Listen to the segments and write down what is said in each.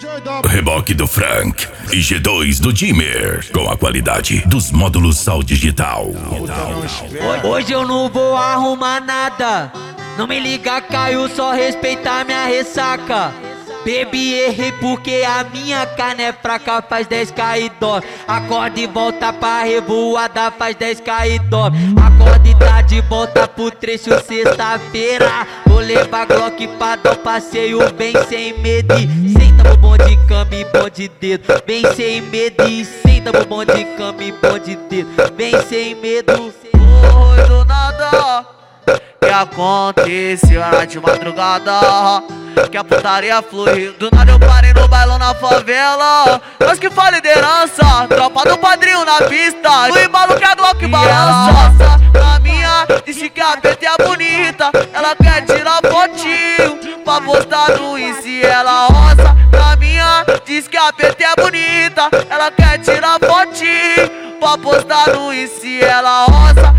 Reboque do Frank e G2 do Dimmer, com a qualidade dos módulos Sal Digital. Hoje eu não vou arrumar nada. Não me liga, Caio, só respeitar minha ressaca. Bebi, errei porque a minha carne é fraca. Faz 10k e dorme. Acorda e volta pra revoada. Faz 10k e dorme. Acorda e tá de volta pro trecho sexta-feira. Vou levar Glock pra dar um passeio. Vem sem medo e senta pro bom de cama e bom de dedo. Vem sem medo e senta pro bom de cama e bom de dedo. Vem sem medo. Foi do nada que aconteceu na de madrugada, que a putaria flui. Do nada eu parei no bailão na favela. Nós que fala liderança, tropa do padrinho na pista. No embalo que a Glock balança. Na minha, disse que a PT é bonita. Ela quer tirar fotinho pra postar no Insta, ela roça. Na minha, diz que a PT é bonita. Ela quer tirar fotinho pra postar no Insta, ela roça.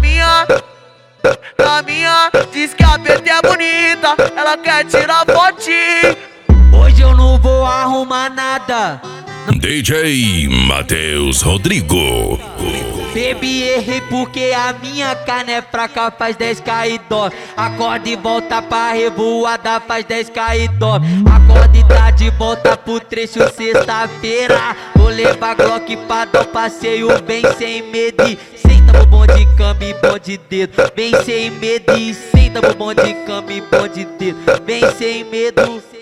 Na minha, diz que a PT é bonita. Ela quer tirar fotinho. Hoje eu não vou arrumar nada. DJ Matheus Rodrigo. Bebi, errei porque a minha carne é fraca. Faz 10k e dorme. Acorda e volta pra revoada. Faz 10k e dorme. Acorda e tá de volta pro trecho sexta-feira. Vou levar Glock pra dar um passeio. Vem sem medo e senta pro bom de cama e bom de dedo. Vem sem medo e senta pro bom de cama e bom de dedo. Vem sem medo.